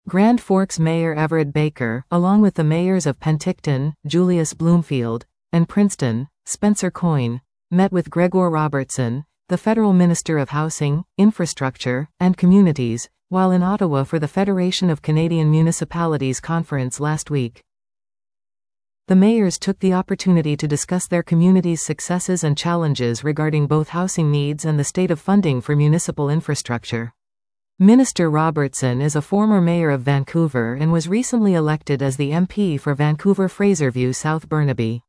Grand Forks Mayor Everett Baker, along with the mayors of Penticton, Julius Bloomfield, and Princeton, Spencer Coyne, met with Gregor Robertson, the federal Minister of Housing, Infrastructure, and Communities, while in Ottawa for the Federation of Canadian Municipalities conference last week. The mayors took the opportunity to discuss their communities' successes and challenges regarding both housing needs and the state of funding for municipal infrastructure. Minister Robertson is a former mayor of Vancouver and was recently elected as the MP for Vancouver-Fraserview South Burnaby.